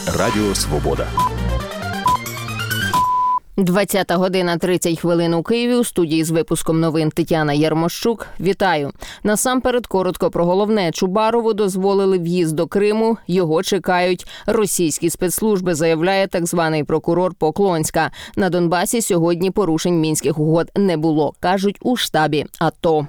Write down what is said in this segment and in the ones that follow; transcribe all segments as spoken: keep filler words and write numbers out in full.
Радіо Свобода. двадцята година тридцять хвилин у Києві. У студії з випуском новин Тетяна Ярмощук. Вітаю. Насамперед коротко про головне. Чубарову дозволили в'їзд до Криму. Його чекають російські спецслужби, заявляє так званий прокурор Поклонська. На Донбасі сьогодні порушень мінських угод не було, кажуть у штабі АТО.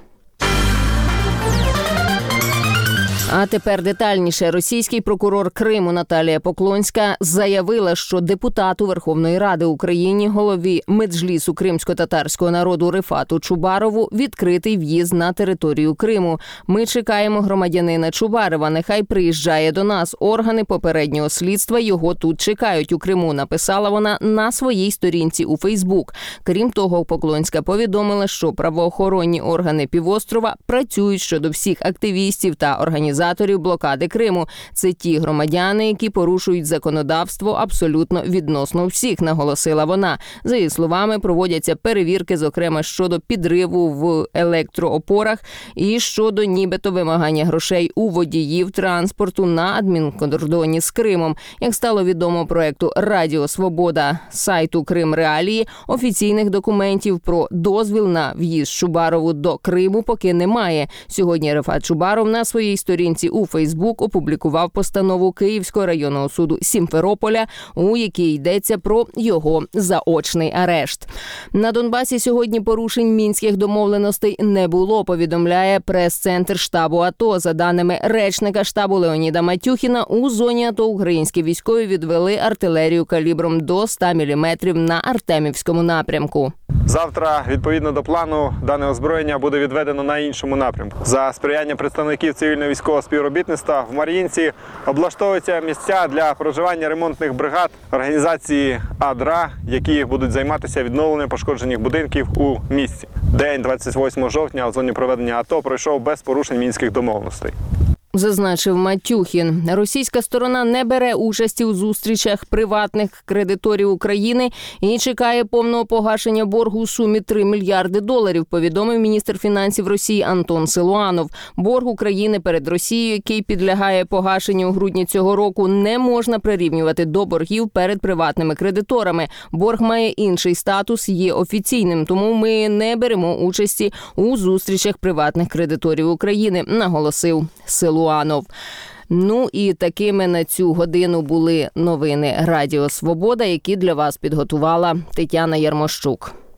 А тепер детальніше. Російський прокурор Криму Наталія Поклонська заявила, що депутату Верховної Ради України, голові Меджлісу кримсько-татарського народу Рифату Чубарову відкритий в'їзд на територію Криму. Ми чекаємо громадянина Чубарова. Нехай приїжджає до нас. Органи попереднього слідства його тут чекають у Криму, написала вона на своїй сторінці у Фейсбук. Крім того, Поклонська повідомила, що правоохоронні органи півострова працюють щодо всіх активістів та організацій блокади Криму. Це ті громадяни, які порушують законодавство абсолютно відносно всіх, наголосила вона. За її словами, проводяться перевірки, зокрема, щодо підриву в електроопорах і щодо нібито вимагання грошей у водіїв транспорту на адмінкордоні з Кримом. Як стало відомо проекту Радіо Свобода сайту Крим Реалії, офіційних документів про дозвіл на в'їзд Чубарову до Криму поки немає. Сьогодні Рифат Чубаров на своїй сторінці у Фейсбук опублікував постанову Київського районного суду Сімферополя, у якій йдеться про його заочний арешт. На Донбасі сьогодні порушень мінських домовленостей не було, повідомляє прес-центр штабу АТО. За даними речника штабу Леоніда Матюхіна, у зоні АТО українські військові відвели артилерію калібром до ста міліметрів на Артемівському напрямку. Завтра, відповідно до плану, дане озброєння буде відведено на іншому напрямку. За сприяння представників цивільно-військового співробітництва в Мар'їнці облаштовуються місця для проживання ремонтних бригад організації АДРА, які будуть займатися відновленням пошкоджених будинків у місті. День двадцять восьмого жовтня в зоні проведення АТО пройшов без порушень мінських домовленостей. Зазначив Матюхін. Російська сторона не бере участі у зустрічах приватних кредиторів України і чекає повного погашення боргу у сумі три мільярди доларів, повідомив міністр фінансів Росії Антон Силуанов. Борг України перед Росією, який підлягає погашенню у грудні цього року, не можна прирівнювати до боргів перед приватними кредиторами. Борг має інший статус, є офіційним, тому ми не беремо участі у зустрічах приватних кредиторів України, наголосив Силуанов. Ну і такими на цю годину були новини Радіо Свобода, які для вас підготувала Тетяна Ярмощук.